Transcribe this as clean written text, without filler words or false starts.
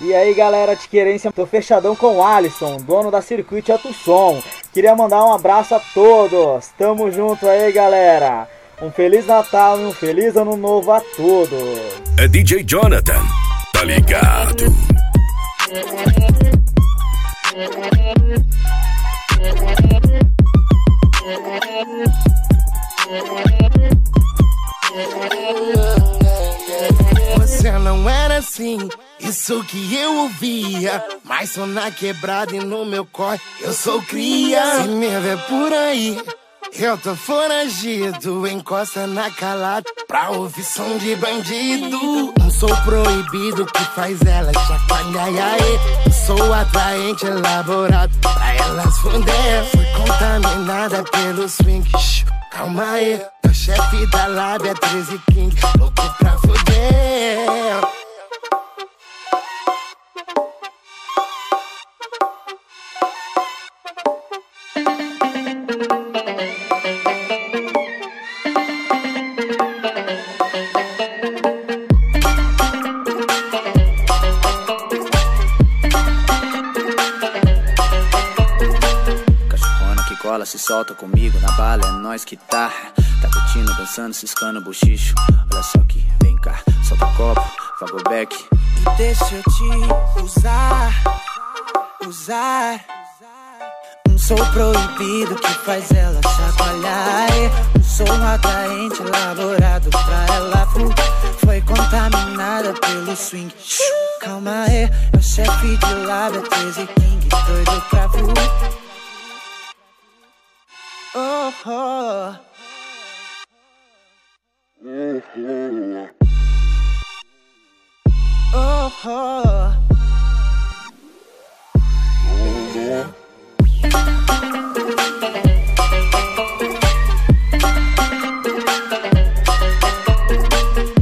E aí galera de querência, tô fechadão com o Alisson, dono da Circuit Alto Som. Queria mandar um abraço a todos, tamo junto aí galera. Um Feliz Natal e um Feliz Ano Novo a todos. É DJ Jonathan, tá ligado? Você não era assim, isso que eu ouvia. Mas sou na quebrada e no meu corre eu sou cria. Se me vê por aí, eu tô foragido. Encosta na calada pra ouvir som de bandido. Não sou proibido que faz ela chacoalhar. Eu sou atraente, elaborado pra elas fuder. Fui contaminada pelo swing. Calma aí, meu chefe da lábia 13 King, louco pra fuder. Se solta comigo na bala, é nós que tá curtindo, dançando, ciscando bochicho. Olha só que vem cá, solta o copo, vago back. E deixa eu te usar. Não sou proibido que faz ela chacoalhar. Não sou um atraente elaborado pra ela foi contaminada pelo swing. Calma aí, é o chefe de lábia 13 King, doido pra fuder. Oh, oh. Oh, oh.